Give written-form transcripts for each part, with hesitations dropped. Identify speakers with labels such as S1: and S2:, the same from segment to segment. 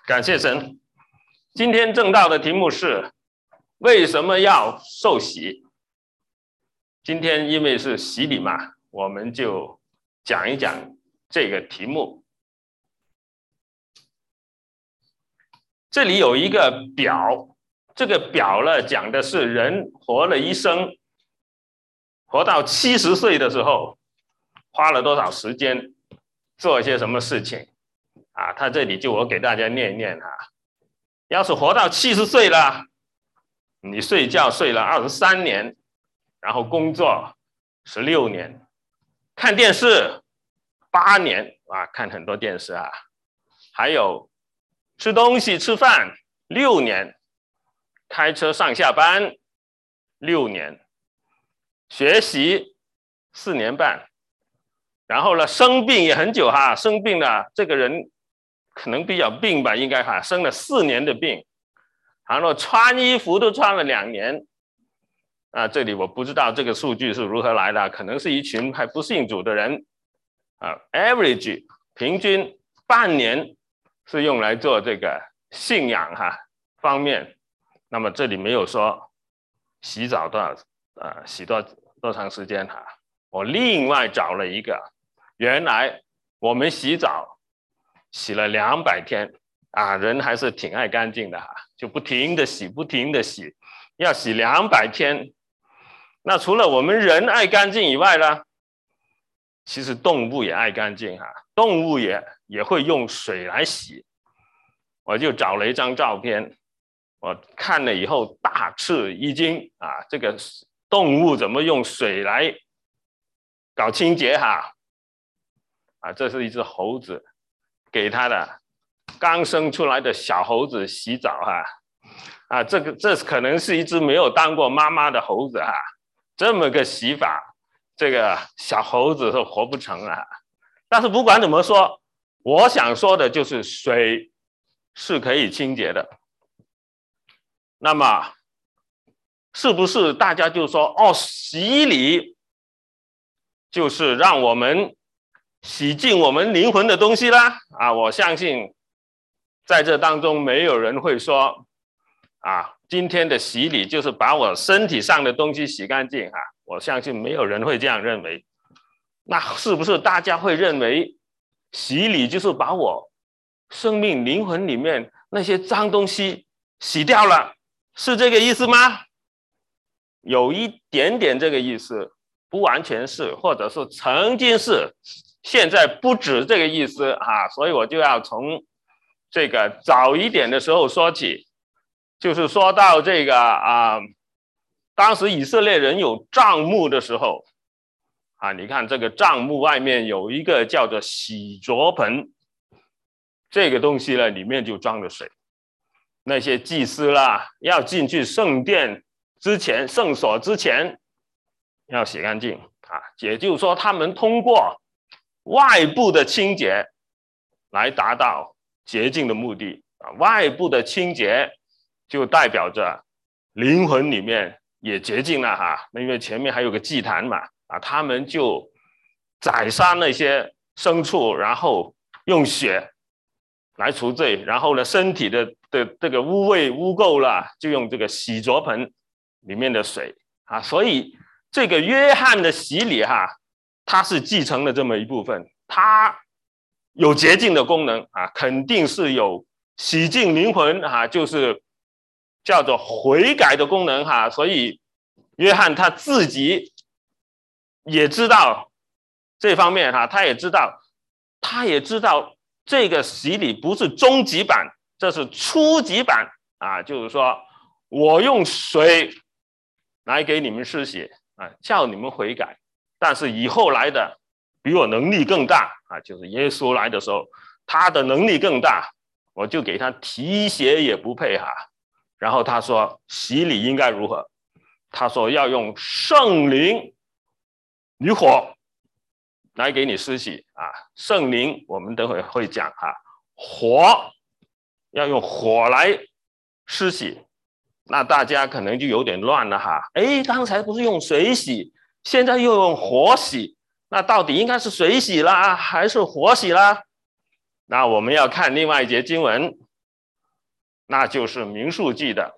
S1: 感谢神。今天正道的题目是为什么要受洗？今天因为是洗礼嘛，我们就讲一讲这个题目。这里有一个表，这个表呢讲的是人活了一生，活到70岁的时候，花了多少时间做一些什么事情啊？他这里就我给大家念一念啊。要是活到70岁了，你睡觉睡了23年，然后工作16年，看电视8年啊，看很多电视啊，还有吃东西吃饭6年，开车上下班6年，学习4年半，然后呢生病也很久哈，生病了这个人可能比较病吧，应该哈，生了4年的病，然后穿衣服都穿了2年啊，这里我不知道这个数据是如何来的，可能是一群还不信主的人啊 ，average 平均半年是用来做这个信仰方面，那么这里没有说洗澡洗多长时间哈，我另外找了一个，原来我们洗澡洗了200天啊，人还是挺爱干净的哈，就不停的洗，不停的洗，要洗200天。那除了我们人爱干净以外呢，其实动物也爱干净哈，动物也会用水来洗。我就找了一张照片，我看了以后大吃一惊啊，这个动物怎么用水来搞清洁哈？啊，这是一只猴子，给他的刚生出来的小猴子洗澡哈，啊，这可能是一只没有当过妈妈的猴子哈，这么个洗法，这个小猴子是活不成啊。但是不管怎么说，我想说的就是水是可以清洁的。那么是不是大家就说哦，洗礼就是让我们洗净我们灵魂的东西啦？啊，我相信在这当中没有人会说啊，今天的洗礼就是把我身体上的东西洗干净啊，我相信没有人会这样认为。那是不是大家会认为洗礼就是把我生命灵魂里面那些脏东西洗掉了，是这个意思吗？有一点点这个意思，不完全是，或者是曾经是，现在不止这个意思啊，所以我就要从这个早一点的时候说起，就是说到这个当时以色列人有帐幕的时候啊，你看这个帐幕外面有一个叫做洗濯盆，这个东西呢里面就装了水，那些祭司啦要进去圣殿之前，圣所之前要洗干净啊，也就是说他们通过外部的清洁来达到洁净的目的啊，外部的清洁就代表着灵魂里面也洁净了哈，因为前面还有个祭坛嘛啊，他们就宰杀那些牲畜，然后用血来除罪，然后呢身体的这个污秽污垢了，就用这个洗濯盆里面的水啊，所以这个约翰的洗礼哈，它是继承了这么一部分，它有洁净的功能啊，肯定是有洗净灵魂啊，就是叫做悔改的功能哈，所以约翰他自己也知道这方面哈，他也知道这个洗礼不是终极版，这是初级版啊，就是说我用水来给你们施洗啊，叫你们悔改，但是以后来的比我能力更大啊，就是耶稣来的时候，他的能力更大，我就给他提鞋也不配哈。然后他说洗礼应该如何？他说要用圣灵与火来给你施洗啊，圣灵我们等会会讲哈，火要用火来施洗。那大家可能就有点乱了哈，哎，刚才不是用水洗，现在又用火洗，那到底应该是水洗啦，还是火洗啦？那我们要看另外一节经文， 那就是民数记的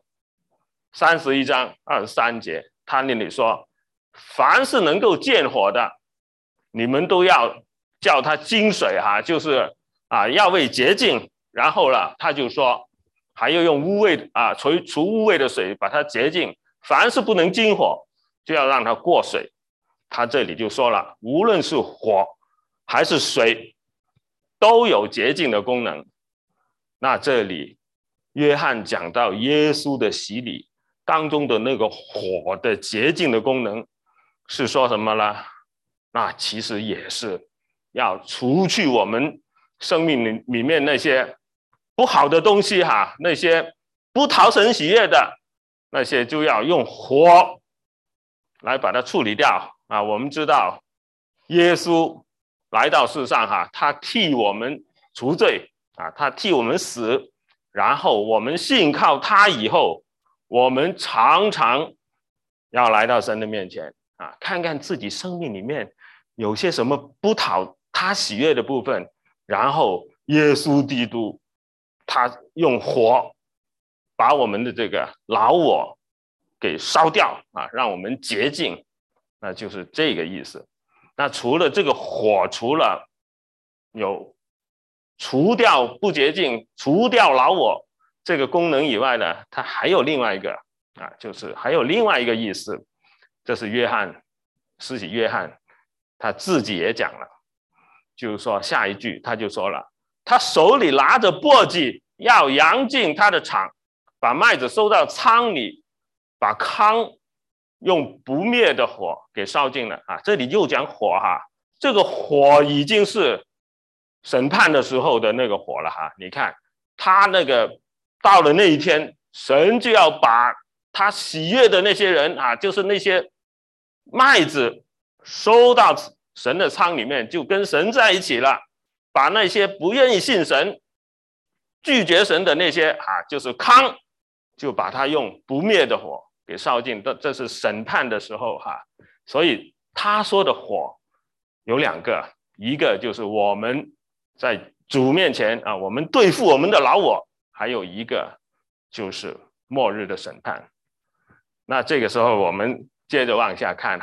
S1: 31章23节，他那里说，凡是能够见火的，你们都要叫它净水就是要为洁净。然后了，他就说还要用污秽除污秽的水把它洁净，凡是不能经火，就要让它过水。他这里就说了，无论是火还是水，都有洁净的功能。那这里约翰讲到耶稣的洗礼当中的那个火的洁净的功能，是说什么呢？那其实也是要除去我们生命里面那些不好的东西那些不讨神喜悦的那些，就要用火来把它处理掉我们知道耶稣来到世上他替我们除罪他替我们死，然后我们信靠他以后，我们常常要来到神的面前看看自己生命里面有些什么不讨他喜悦的部分，然后耶稣基督他用火把我们的这个老我给烧掉让我们洁净，那就是这个意思。那除了这个火，除了有除掉不洁净、除掉老我这个功能以外呢，它还有另外一个就是还有另外一个意思。这是施洗约翰他自己也讲了，就是说下一句他就说了，他手里拿着簸箕，要扬进他的场，把麦子收到仓里，把糠用不灭的火给烧尽了这里又讲火这个火已经是审判的时候的那个火了你看他那个到了那一天，神就要把他喜悦的那些人就是那些麦子收到神的仓里面，就跟神在一起了，把那些不愿意信神、拒绝神的那些就是糠，就把它用不灭的火给烧尽。这是审判的时候所以他说的火有两个，一个就是我们在主面前我们对付我们的老我，还有一个就是末日的审判。那这个时候我们接着往下看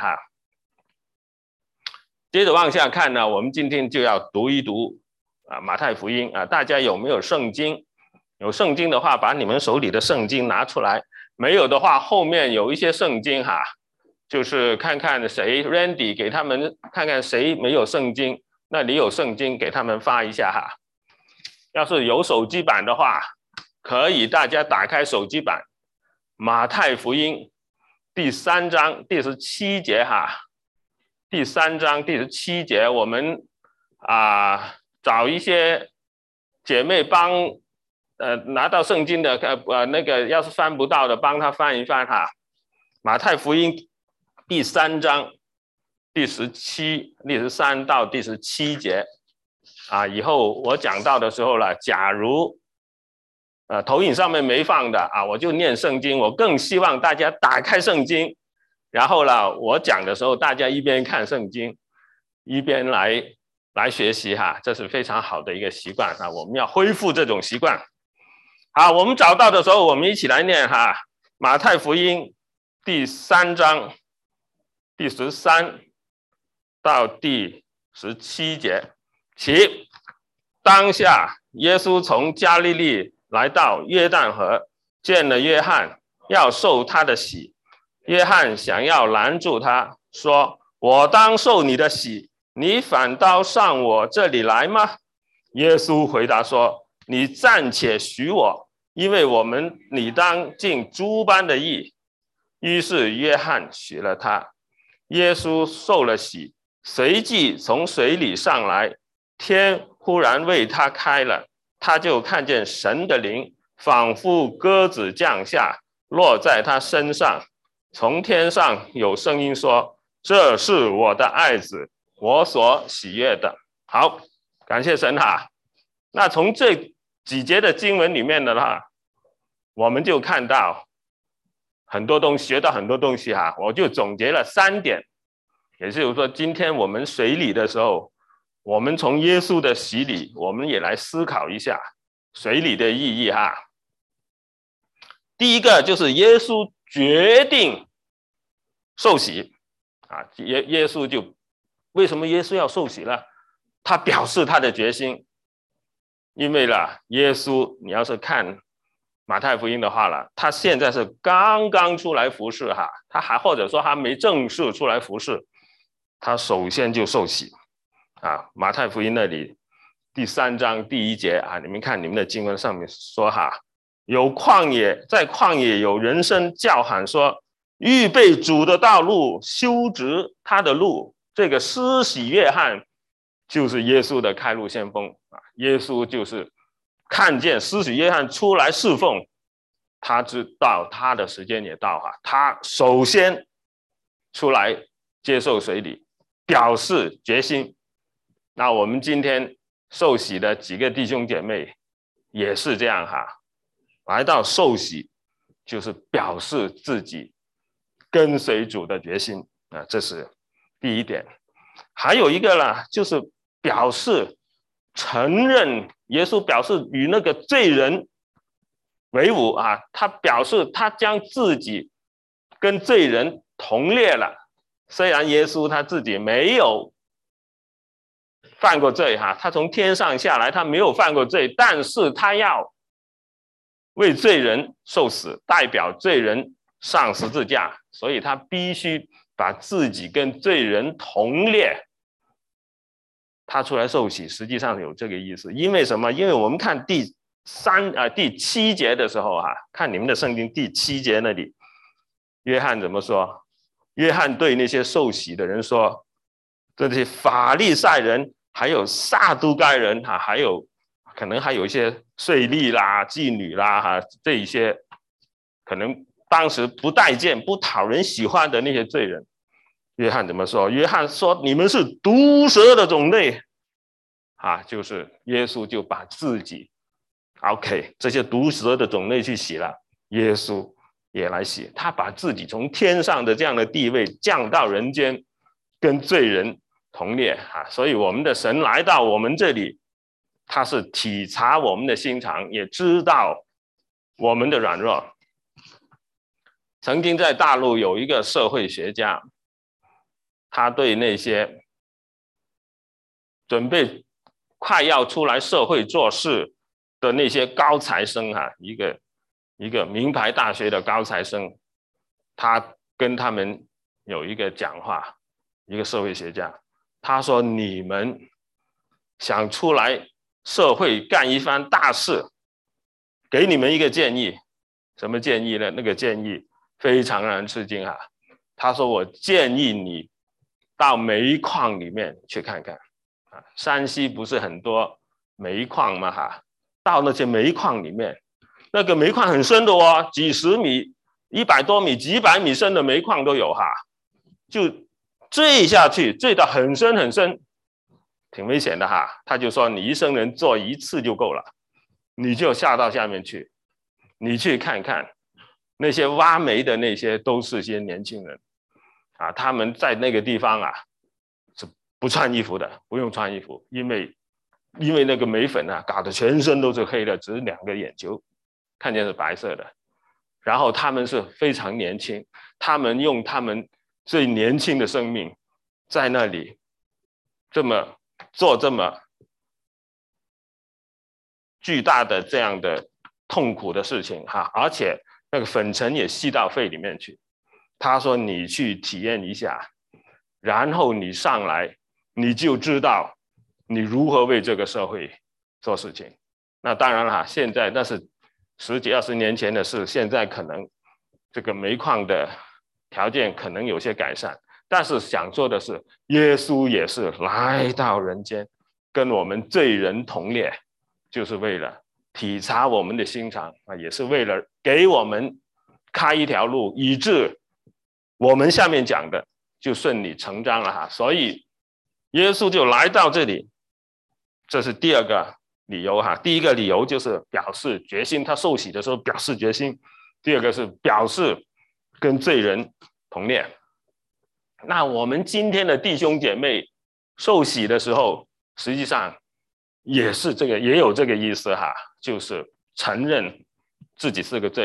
S1: 接着往下看呢，我们今天就要读一读马太福音大家有没有圣经？有圣经的话，把你们手里的圣经拿出来；没有的话，后面有一些圣经就是看看谁 Randy 给他们看看谁没有圣经，那里有圣经给他们发一下要是有手机版的话，可以大家打开手机版，马太福音第3章第17节第3章第17节，我们找一些姐妹帮拿到圣经的那个要是翻不到的，帮他翻一翻马太福音第3章第13到第17节以后我讲到的时候了，假如投影上面没放的我就念圣经。我更希望大家打开圣经，然后呢，我讲的时候大家一边看圣经一边来学习这是非常好的一个习惯我们要恢复这种习惯。好，我们找到的时候我们一起来念马太福音第3章第13到第17节。起，当下耶稣从加利利来到约旦河，见了约翰，要受他的洗。约翰想要拦住他，说：我当受你的洗，你反倒上我这里来吗？耶稣回答说：你暂且许我，因为我们理当尽诸般的义。于是约翰许了他。耶稣受了洗，随即从水里上来，天忽然为他开了，他就看见神的灵仿佛鸽子降下，落在他身上。从天上有声音说：这是我的爱子，我所喜悦的。好，感谢神那从这几节的经文里面的我们就看到很多东西，学到很多东西我就总结了3点。也就是说，今天我们水礼的时候，我们从耶稣的洗礼，我们也来思考一下水礼的意义第一个就是耶稣决定受洗啊，耶稣就为什么耶稣要受洗呢？他表示他的决心，因为耶稣你要是看马太福音的话他现在是刚刚出来服侍他还或者说他没正式出来服侍，他首先就受洗啊。马太福音那里第3章第1节你们看你们的经文上面说有在旷野有人声叫喊说，预备主的道路，修直他的路。这个施洗约翰就是耶稣的开路先锋耶稣就是看见施洗约翰出来侍奉，他知道他的时间也到他首先出来接受水礼，表示决心。那我们今天受洗的几个弟兄姐妹也是这样来到受洗就是表示自己跟随主的决心这是第一点。还有一个就是表示承认，耶稣表示与那个罪人为伍他表示他将自己跟罪人同列了。虽然耶稣他自己没有犯过罪他从天上下来，他没有犯过罪，但是他要为罪人受死，代表罪人上十字架，所以他必须把自己跟罪人同列。他出来受洗实际上有这个意思，因为什么？因为我们看第7节的时候看你们的圣经第7节那里，约翰怎么说？约翰对那些受洗的人说，这些法利赛人还有撒都该人还有可能还有一些税吏妓女这一些可能当时不待见不讨人喜欢的那些罪人，约翰怎么说？约翰说你们是毒蛇的种类就是耶稣就把自己这些毒蛇的种类去洗了，耶稣也来洗，他把自己从天上的这样的地位降到人间，跟罪人同列所以我们的神来到我们这里，他是体察我们的心肠，也知道我们的软弱。曾经在大陆有一个社会学家，他对那些准备快要出来社会做事的那些高材生一个名牌大学的高材生，他跟他们有一个讲话，一个社会学家，他说你们想出来社会干一番大事，给你们一个建议。什么建议呢？那个建议非常让人吃惊他说我建议你到煤矿里面去看看山西不是很多煤矿吗到那些煤矿里面，那个煤矿很深的几十米100多米几百米深的煤矿都有就坠下去，坠到很深很深，挺危险的他就说你一生人做一次就够了，你就下到下面去，你去看看那些挖煤的那些都是些年轻人他们在那个地方是不穿衣服的，不用穿衣服，因为那个煤粉搞得全身都是黑的，只是2个眼球看见是白色的。然后他们是非常年轻，他们用他们最年轻的生命在那里做这么巨大的这样的痛苦的事情而且那个粉尘也吸到肺里面去。他说你去体验一下，然后你上来你就知道你如何为这个社会做事情。那当然了现在那是10几20年前的事，现在可能这个煤矿的条件可能有些改善，但是想说的是，耶稣也是来到人间，跟我们罪人同列，就是为了体察我们的心肠也是为了给我们开一条路，以致我们下面讲的就顺理成章了所以耶稣就来到这里，这是第2个理由第一个理由就是表示决心，他受洗的时候表示决心。第2个是表示跟罪人同列。那我们今天的弟兄姐妹受洗的时候，实际上也有这个意思就是承认自己是个罪人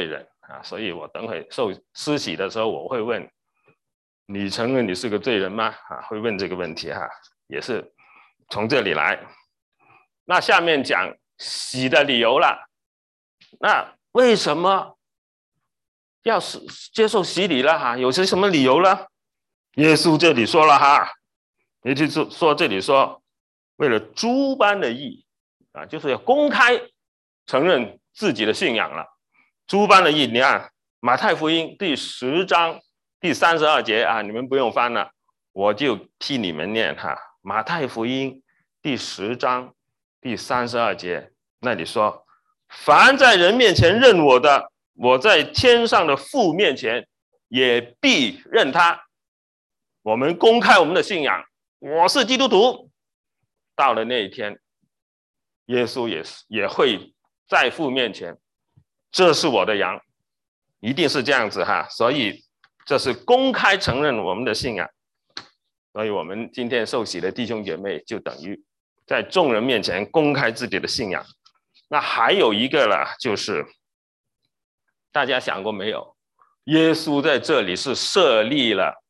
S1: 啊，所以我等会受施洗的时候，我会问你承认你是个罪人吗？啊，会问这个问题哈，也是从这里来。那下面讲洗的理由了。那为什么要接受洗礼了哈？有些什么理由呢？耶稣这里说了哈，也就是说这里说，为了诸般的义啊，就是要公开承认自己的信仰了。诸般的义，你看马太福音第10章第32节啊，你们不用翻了，我就替你们念哈。马太福音第10章第32节那里说，凡在人面前认我的，我在天上的父面前也必认他。我们公开我们的信仰，我是基督徒。到了那一天，耶稣也会在父面前，这是我的羊，一定是这样子哈。所以这是公开承认我们的信仰。所以我们今天受洗的弟兄姐妹，就等于在众人面前公开自己的信仰。那还有一个了，就是大家想过没有？耶稣在这里是设立了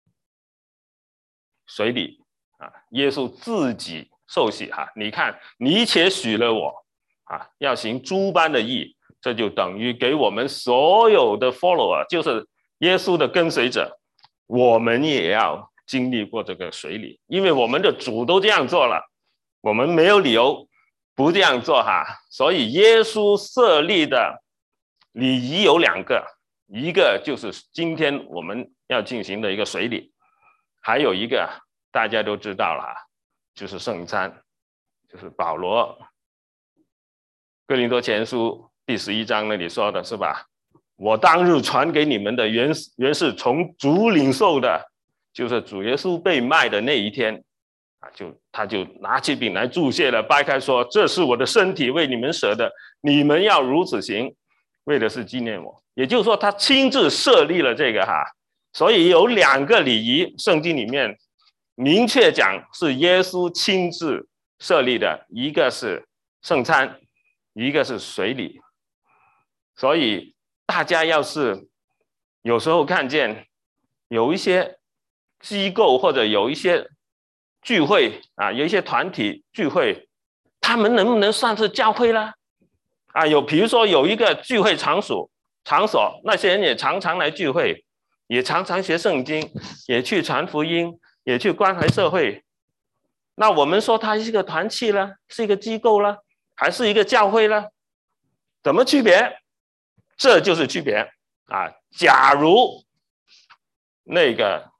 S1: 水礼啊，耶稣自己受洗哈。你看，你且许了我啊，要行诸般的义，这就等于给我们所有的 follower， 就是耶稣的跟随者，我们也要经历过这个水礼，因为我们的主都这样做了，我们没有理由不这样做哈。所以耶稣设立的礼仪有2个，一个就是今天我们要进行的一个水礼，还有一个大家都知道了，就是圣餐，就是保罗哥林多前书第11章那里说的是吧？我当日传给你们的原是从主领受的，就是主耶稣被卖的那一天啊，他就拿起饼来祝谢了，掰开说，这是我的身体，为你们舍的，你们要如此行，为的是纪念我。也就是说他亲自设立了这个哈。所以有2个礼仪，圣经里面明确讲是耶稣亲自设立的，一个是圣餐，一个是水礼。所以大家要是有时候看见有一些机构或者有一些聚会啊，有一些团体聚会，他们能不能算是教会呢？啊，比如说有一个聚会场所，那些人也常常来聚会，也常常学圣经，也去传福音，也去关怀社会。那我们说它是一个团契了，是一个机构了，还是一个教会了？怎么区别？这就是区别啊！假如那个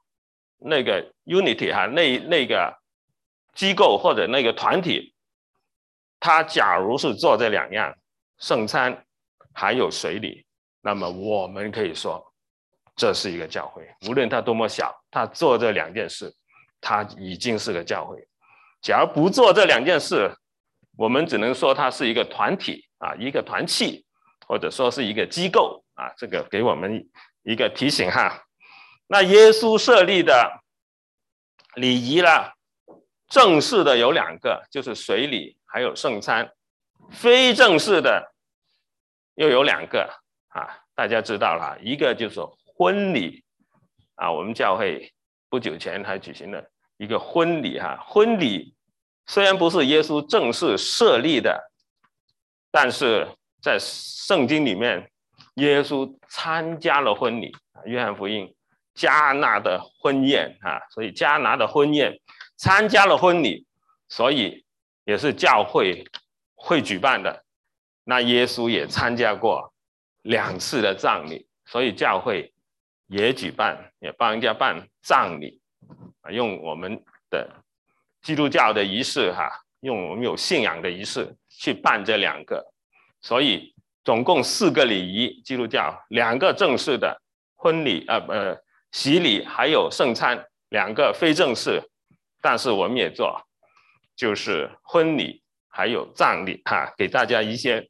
S1: unity 哈，那个机构或者那个团体，他假如是做这2样，圣餐还有水礼，那么我们可以说这是一个教会。无论他多么小，他做这2件事，他已经是个教会。假如不做这2件事，我们只能说它是一个团体啊，一个团契，或者说是一个机构啊。这个给我们一个提醒哈。那耶稣设立的礼仪了，正式的有2个，就是水礼还有圣餐。非正式的又有2个啊，大家知道了，一个就是婚礼啊，我们教会不久前还举行了一个婚礼哈。婚礼虽然不是耶稣正式设立的，但是在圣经里面，耶稣参加了婚礼。约翰福音迦拿的婚宴啊，所以迦拿的婚宴参加了婚礼，所以也是教会会举办的。那耶稣也参加过2次的葬礼，所以教会也举办，也帮人家办葬礼，用我们的基督教的仪式哈，用我们有信仰的仪式去办这2个，所以总共4个礼仪，基督教2个正式的婚礼洗礼还有圣餐，2个非正式，但是我们也做，就是婚礼还有葬礼哈，给大家一些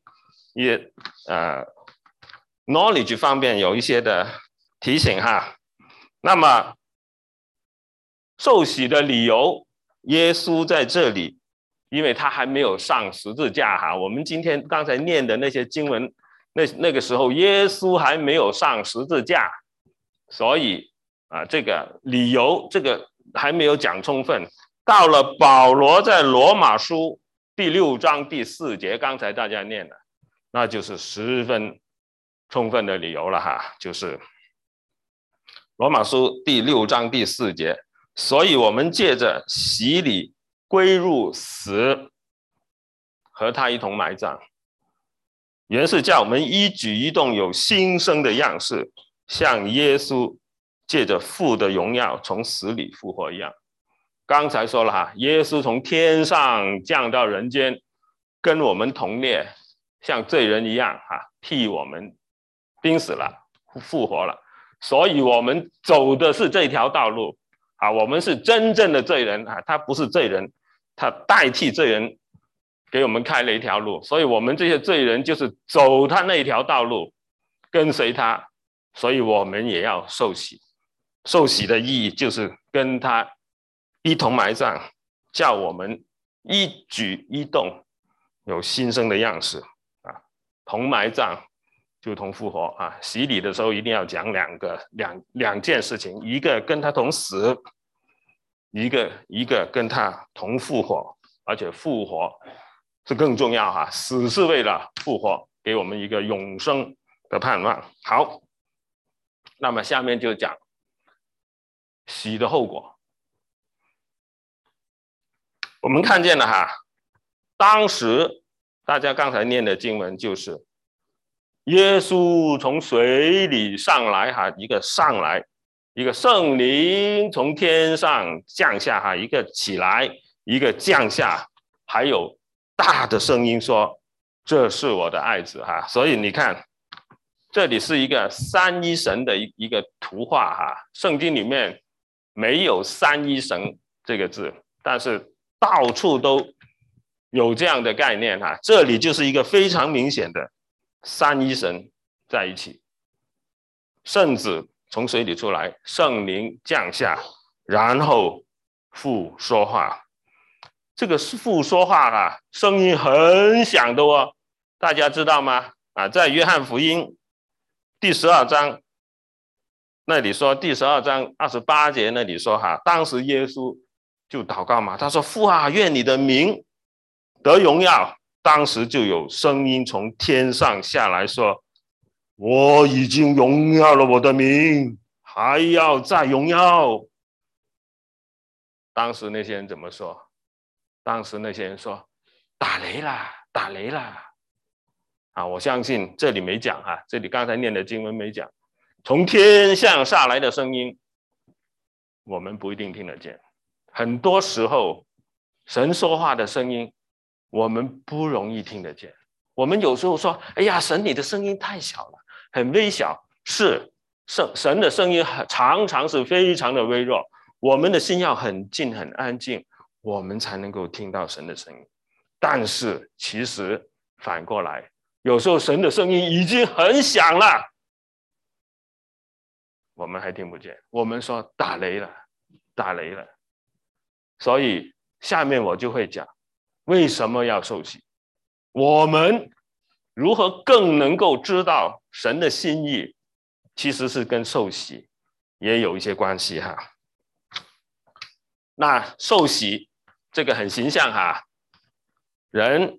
S1: knowledge 方面有一些的提醒哈。那么受洗的理由，耶稣在这里，因为他还没有上十字架哈。我们今天刚才念的那些经文， 那个时候耶稣还没有上十字架，所以这个理由这个还没有讲充分。到了保罗在罗马书第6章第4节，刚才大家念了，那就是十分充分的理由了哈，就是罗马书第6章第4节，所以我们借着洗礼归入死，和他一同埋葬，原是叫我们一举一动有新生的样式，像耶稣借着父的荣耀从死里复活一样。刚才说了哈，耶稣从天上降到人间，跟我们同列，像罪人一样替我们钉死了，复活了。所以我们走的是这条道路我们是真正的罪人他不是罪人，他代替罪人给我们开了一条路，所以我们这些罪人就是走他那条道路，跟随他，所以我们也要受洗。受洗的意义就是跟他一同埋葬，叫我们一举一动有新生的样式同埋葬就同复活洗礼的时候一定要讲两件事情，一个跟他同死，一个跟他同复活，而且复活是更重要死是为了复活，给我们一个永生的盼望。好，那么下面就讲洗的后果。我们看见了当时大家刚才念的经文就是耶稣从水里上来一个上来，一个圣灵从天上降下一个起来，一个降下，还有大的声音说这是我的爱子所以你看这里是一个三一神的一个图画圣经里面没有三一神这个字，但是到处都有这样的概念这里就是一个非常明显的三一神在一起，圣子从水里出来，圣灵降下，然后父说话。这个父说话声音很响的大家知道吗在约翰福音第12章那里说，第12章28节那里说当时耶稣就祷告嘛，他说父愿你的名得荣耀。当时就有声音从天上下来说，我已经荣耀了我的名，还要再荣耀。当时那些人怎么说？当时那些人说打雷啦，打雷啦我相信这里没讲这里刚才念的经文没讲，从天上下来的声音我们不一定听得见，很多时候神说话的声音我们不容易听得见。我们有时候说哎呀，神你的声音太小了，很微小，是神的声音常常是非常的微弱，我们的心要很静很安静，我们才能够听到神的声音。但是其实反过来，有时候神的声音已经很响了，我们还听不见，我们说打雷了，打雷了。所以下面我就会讲为什么要受洗，我们如何更能够知道神的心意，其实是跟受洗也有一些关系那受洗这个很形象人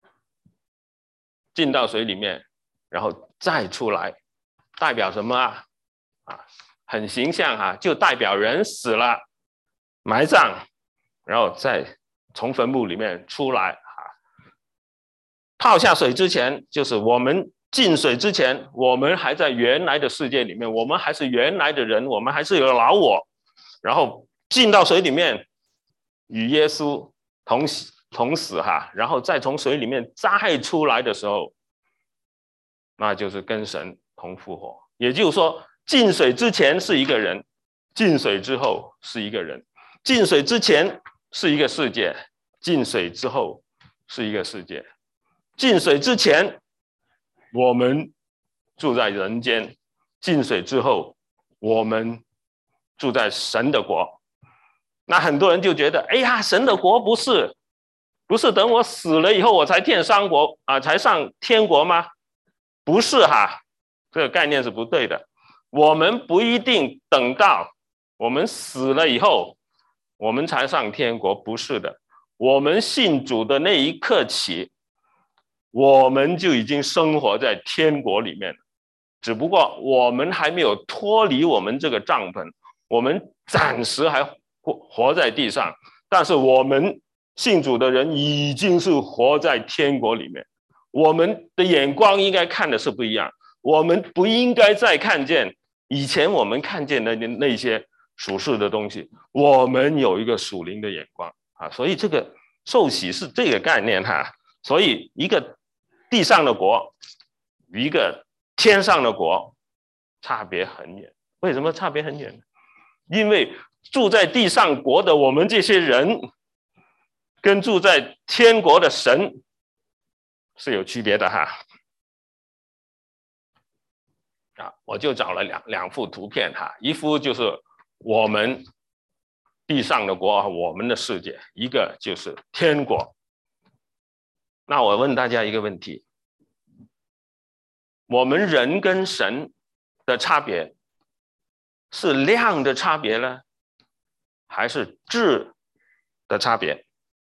S1: 进到水里面然后再出来，代表什么很形象就代表人死了埋葬，然后再从坟墓里面出来泡下水之前，就是我们进水之前，我们还在原来的世界里面，我们还是原来的人，我们还是有老我，然后进到水里面与耶稣同死然后再从水里面再出来的时候，那就是跟神同复活。也就是说进水之前是一个人，进水之后是一个人，进水之前是一个世界，进水之后是一个世界。进水之前我们住在人间，进水之后我们住在神的国。那很多人就觉得哎呀，神的国不是等我死了以后我才才上天国吗？ 不是哈，这个概念是不对的。我们不一定等到我们死了以后，我们才上天国，不是的。我们信主的那一刻起，我们就已经生活在天国里面了，只不过我们还没有脱离我们这个帐篷，我们暂时还活在地上，但是我们信主的人已经是活在天国里面。我们的眼光应该看的是不一样，我们不应该再看见以前我们看见的那些属世的东西，我们有一个属灵的眼光啊，所以这个受洗是这个概念哈。所以一个地上的国，一个天上的国，差别很远。为什么差别很远？因为住在地上国的我们这些人，跟住在天国的神是有区别的哈。我就找了两幅图片哈，一幅就是我们地上的国，我们的世界，一个就是天国。那我问大家一个问题，我们人跟神的差别是量的差别呢，还是质的差别？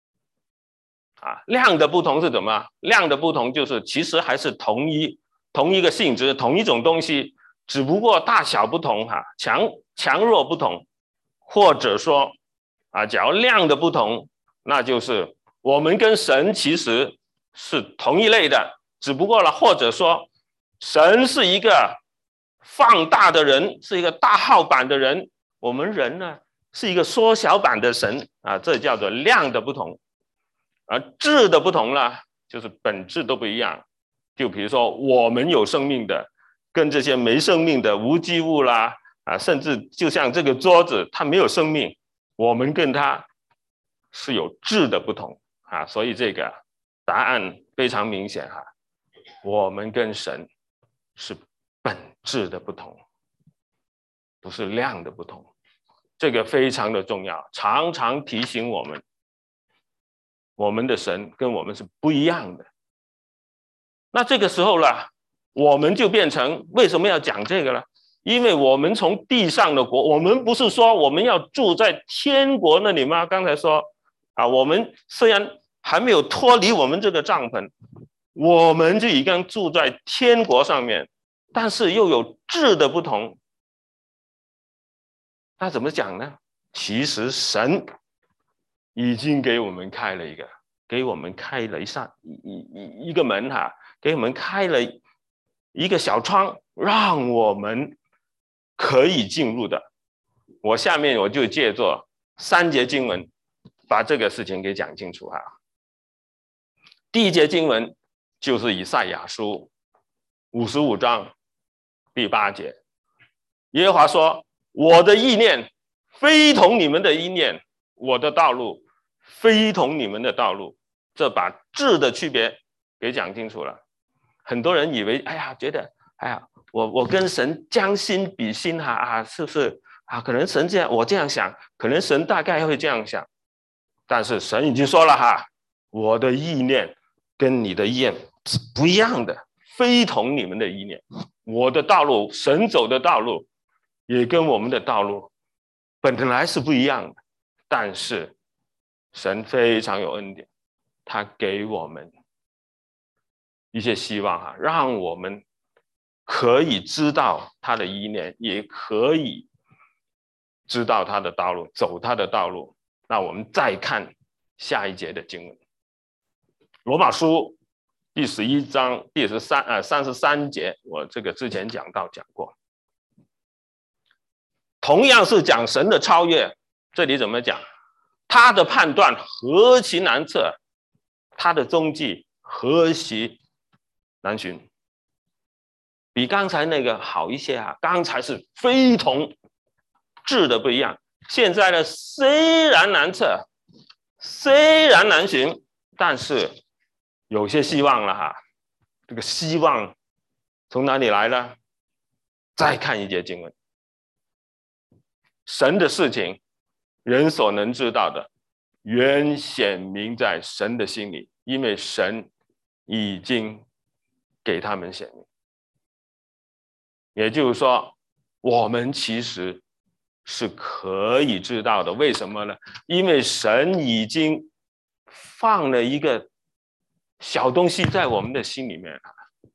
S1: 量的不同是怎么？量的不同就是其实还是同一个性质，同一种东西，只不过大小不同哈，强弱不同，或者说假如量的不同，那就是我们跟神其实是同一类的，只不过了，或者说神是一个放大的人，是一个大号版的人，我们人呢是一个缩小版的神啊，这叫做量的不同。而质的不同呢，就是本质都不一样。就比如说我们有生命的，跟这些没生命的无机物啦，甚至就像这个桌子，它没有生命，我们跟它是有质的不同啊。所以这个答案非常明显哈，我们跟神是本质的不同，不是量的不同。这个非常的重要，常常提醒我们。我们的神跟我们是不一样的。那这个时候呢，我们就变成为什么要讲这个呢？因为我们从地上的国，我们不是说我们要住在天国那里吗？刚才说我们虽然还没有脱离我们这个帐篷，我们就已经住在天国上面，但是又有质的不同。那怎么讲呢？其实神已经给我们开了一个门哈，给我们开了一个小窗，让我们可以进入的。下面我就借作3节经文，把这个事情给讲清楚哈。第一节经文就是以赛亚书55章第8节，耶和华说：“我的意念非同你们的意念，我的道路非同你们的道路。”这把质的区别给讲清楚了。很多人以为觉得我跟神将心比心是不是可能神这样，我这样想，可能神大概会这样想，但是神已经说了我的意念跟你的意念是不一样的，非同你们的意念。我的道路，神走的道路也跟我们的道路本来是不一样的，但是神非常有恩典，他给我们一些希望让我们可以知道他的意念，也可以知道他的道路，走他的道路。那我们再看下一节的经文，罗马书第11章第33节，我这个之前讲过。同样是讲神的超越，这里怎么讲？他的判断何其难测，他的踪迹何其难寻。比刚才那个好一些刚才是非同质的不一样，现在呢虽然难测，虽然难寻，但是有些希望了这个希望从哪里来呢？再看一节经文，神的事情人所能知道的原显明在神的心里，因为神已经给他们显明。 也就是说，我们其实是可以知道的。为什么呢？因为神已经放了一个小东西在我们的心里面。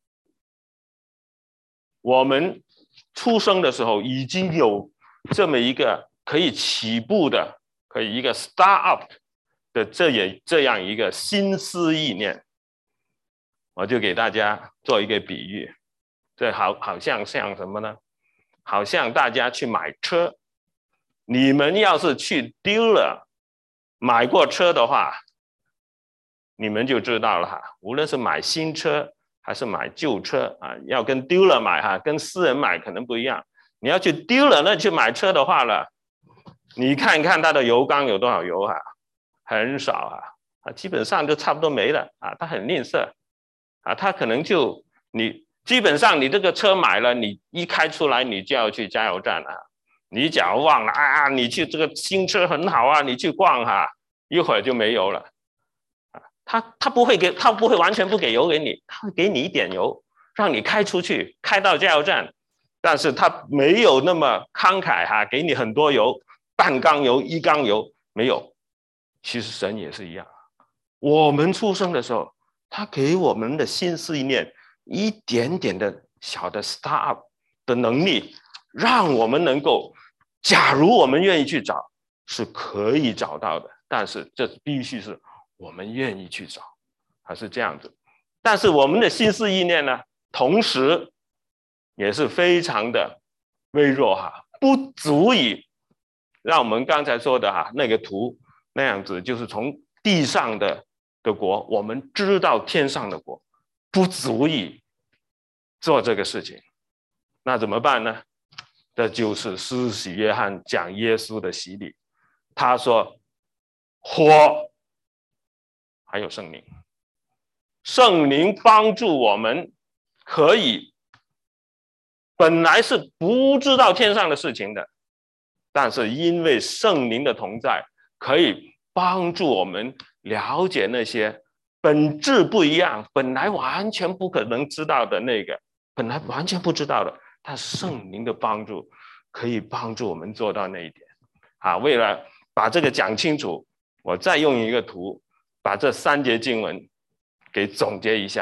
S1: 我们出生的时候已经有这么一个可以起步的，可以一个 start up 的这样一个心思意念。我就给大家做一个比喻，这好像什么呢？好像大家去买车，你们要是去丢了买过车的话，你们就知道了哈。无论是买新车还是买旧车啊，要跟丢了买哈，跟私人买可能不一样。你要去丢了那去买车的话了，你看一看它的油缸有多少油哈，很少啊，基本上就差不多没了啊，它很吝啬啊，它可能就你基本上你这个车买了，你一开出来你就要去加油站啊，你假如忘了啊，你去这个新车很好啊，你去逛哈，一会儿就没油了。他不会完全不给油给你，他会给你一点油，让你开出去，开到加油站，但是他没有那么慷慨哈，给你很多油，半缸油、一缸油没有。其实神也是一样，我们出生的时候，他给我们的心思意念一点点的小的 start up 的能力，让我们能够，假如我们愿意去找，是可以找到的，但是这必须是我们愿意去找，还是这样子。但是我们的心思意念呢，同时也是非常的微弱哈，不足以让我们刚才说的哈那个图那样子，就是从地上的国，我们知道天上的国，不足以做这个事情。那怎么办呢？这就是施洗约翰讲耶稣的洗礼，他说火还有圣灵，圣灵帮助我们可以本来是不知道天上的事情的，但是因为圣灵的同在，可以帮助我们了解那些本质不一样，本来完全不可能知道的那个，本来完全不知道的，但圣灵的帮助可以帮助我们做到那一点。为了把这个讲清楚，我再用一个图把这3节经文给总结一下。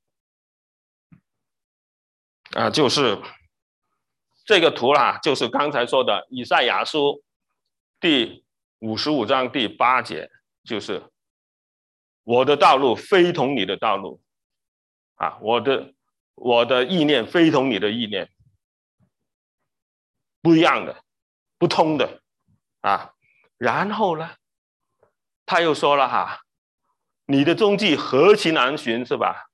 S1: 就是这个图啦，就是刚才说的以赛亚书第55章第8节，就是我的道路非同你的道路我的意念非同你的意念，不一样的，不通的然后呢，他又说了你的踪迹何其难寻，是吧？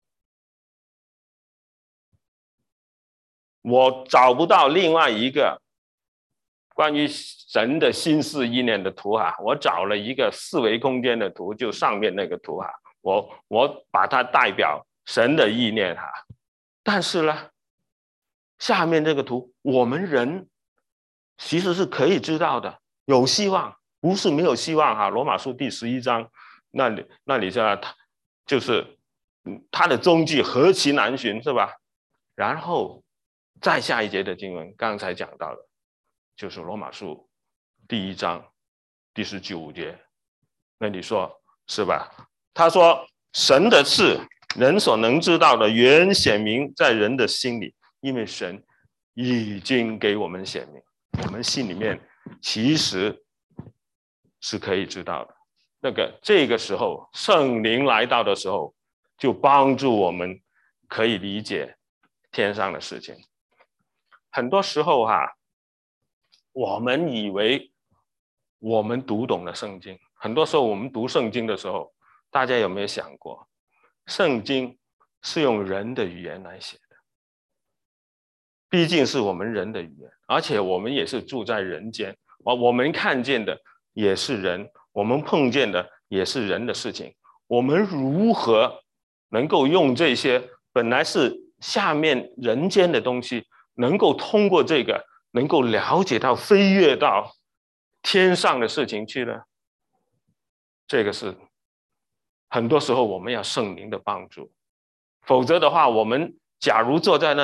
S1: 我找不到另外一个关于神的心思意念的图我找了一个4维空间的图，就上面那个图我把它代表神的意念但是呢，下面这个图我们人其实是可以知道的，有希望，不是没有希望罗马书第11章那里就是他的踪迹何其难寻，是吧？然后再下一节的经文刚才讲到的，就是罗马书第1章第19节，那你说是吧？他说神的事人所能知道的原显明在人的心里，因为神已经给我们显明，我们心里面其实是可以知道的。这个时候圣灵来到的时候，就帮助我们可以理解天上的事情。很多时候我们以为我们读懂了圣经，很多时候我们读圣经的时候，大家有没有想过，圣经是用人的语言来写的，毕竟是我们人的语言，而且我们也是住在人间，我们看见的也是人，我们碰见的也是人的事情，我们如何能够用这些本来是下面人间的东西，能够通过这个能够了解到飞跃到天上的事情去呢？这个是很多时候我们要圣灵的帮助，否则的话，我们假如坐在那里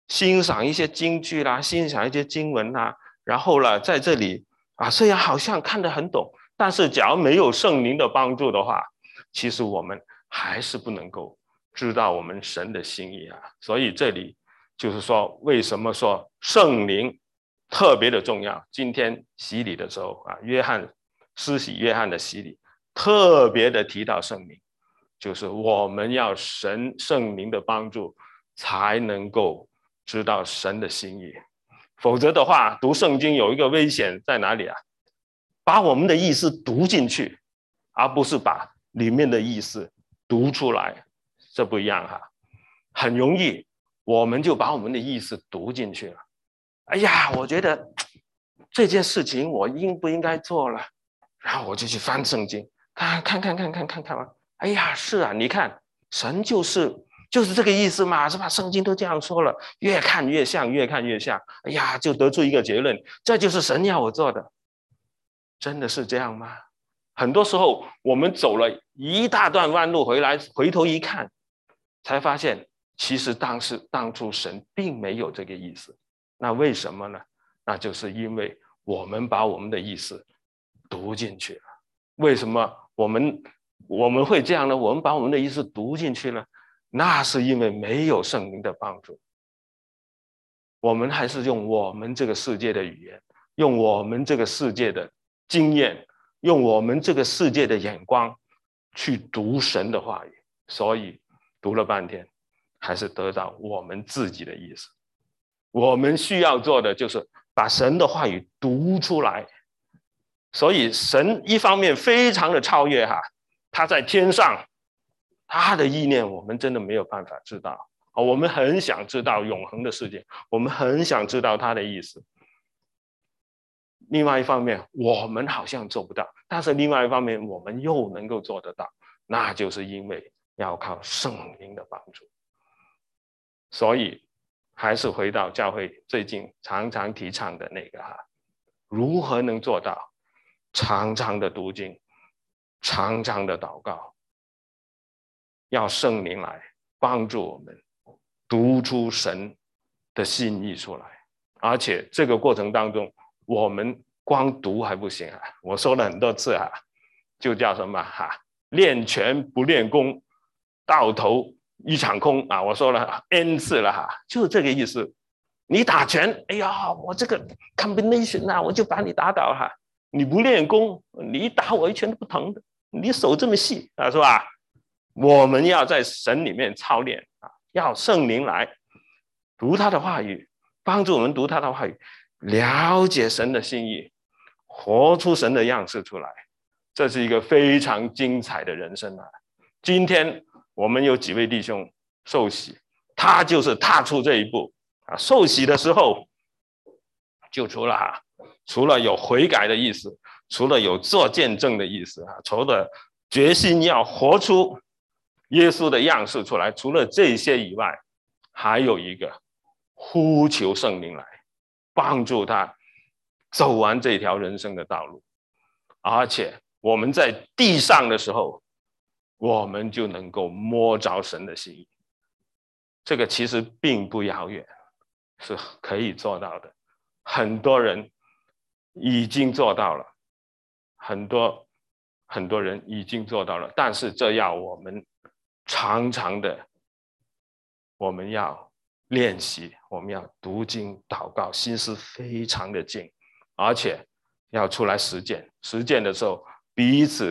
S1: 欣赏一些京剧啦，欣赏一些经文啦，然后呢，在这里虽然好像看得很懂，但是假如没有圣灵的帮助的话，其实我们还是不能够知道我们神的心意啊。所以这里就是说，为什么说圣灵特别的重要？今天洗礼的时候施洗约翰的洗礼，特别的提到圣灵，就是我们要圣灵的帮助，才能够知道神的心意。否则的话，读圣经有一个危险在哪里啊？把我们的意思读进去，而不是把里面的意思读出来，这不一样哈。很容易我们就把我们的意思读进去了。哎呀，我觉得这件事情我应不应该做了，然后我就去翻圣经，看完，哎呀，是啊，你看神就是这个意思嘛，是吧？圣经都这样说了，越看越像，越看越像，哎呀，就得出一个结论，这就是神要我做的。真的是这样吗？很多时候我们走了一大段弯路回来，回头一看，才发现其实当初神并没有这个意思。那为什么呢？那就是因为我们把我们的意思读进去了。为什么我们会这样呢？我们把我们的意思读进去了，那是因为没有圣灵的帮助。我们还是用我们这个世界的语言，用我们这个世界的经验，用我们这个世界的眼光去读神的话语，所以读了半天还是得到我们自己的意思。我们需要做的就是把神的话语读出来。所以神一方面非常的超越他在天上，他的意念我们真的没有办法知道。我们很想知道永恒的世界，我们很想知道他的意思。另外一方面我们好像做不到，但是另外一方面我们又能够做得到，那就是因为要靠圣灵的帮助。所以还是回到教会最近常常提倡的那个如何能做到常常的读经，常常的祷告，要圣灵来帮助我们读出神的心意出来。而且这个过程当中，我们光读还不行我说了很多次就叫什么练拳不练功，到头一场空我说了 N 次了就是这个意思。你打拳，哎呀，我这个 combination 我就把你打倒你不练功，你一打我一拳都不疼的，你手这么细是吧？我们要在神里面操练要圣灵来读他的话语，帮助我们读他的话语，了解神的心意，活出神的样式出来。这是一个非常精彩的人生今天我们有几位弟兄受洗，他就是踏出这一步受洗的时候就除了有悔改的意思，除了有做见证的意思除了决心要活出耶稣的样式出来，除了这些以外，还有一个呼求圣灵来帮助他走完这条人生的道路。而且我们在地上的时候，我们就能够摸着神的心意。这个其实并不遥远，是可以做到的。很多人已经做到了，很多人已经做到了，但是这要我们常常的，我们要练习，我们要读经祷告，心思非常的静，而且要出来实践。实践的时候彼此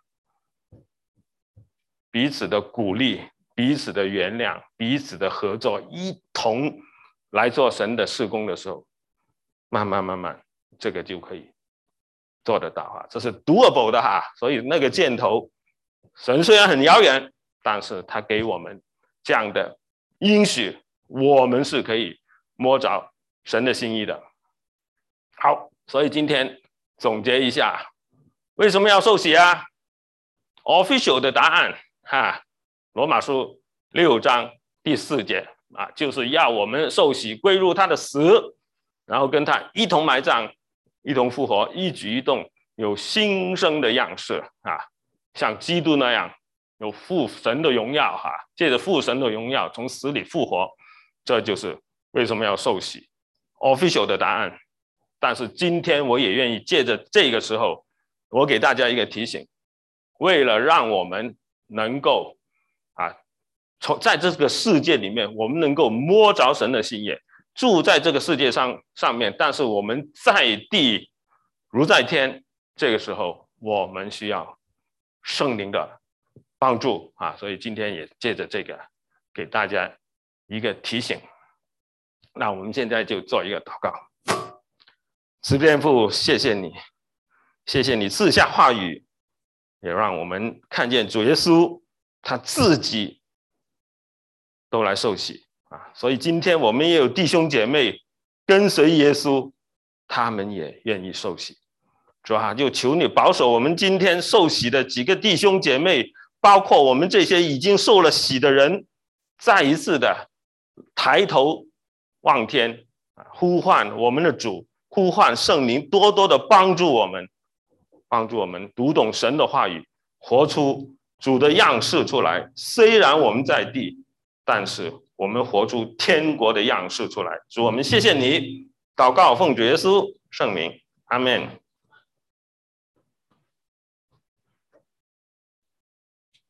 S1: 的鼓励，彼此的原谅，彼此的合作，一同来做神的事工的时候，慢慢这个就可以做得到这是 doable 的所以那个箭头神虽然很遥远，但是他给我们这样的应许，我们是可以摸着神的心意的。好，所以今天总结一下，为什么要受洗official 的答案罗马书6章第4节就是要我们受洗归入他的死，然后跟他一同埋葬，一同复活，一举一动有新生的样式像基督那样有父神的荣耀借着父神的荣耀从死里复活。这就是为什么要受洗 ？official 的答案。但是今天我也愿意借着这个时候，我给大家一个提醒，为了让我们能够在这个世界里面，我们能够摸着神的心意，住在这个世界上面，但是我们在地如在天，这个时候我们需要圣灵的帮助所以今天也借着这个给大家一个提醒。那我们现在就做一个祷告。慈悲父，谢谢你，谢谢你赐下话语，也让我们看见主耶稣他自己都来受洗所以今天我们也有弟兄姐妹跟随耶稣，他们也愿意受洗。主就求你保守我们今天受洗的几个弟兄姐妹，包括我们这些已经受了洗的人，再一次的抬头望天，呼唤我们的主，呼唤圣灵多多的帮助我们读懂神的话语，活出主的样式出来。虽然我们在地，但是我们活出天国的样式出来。主，我们谢谢你，祷告奉主耶稣圣名，阿们。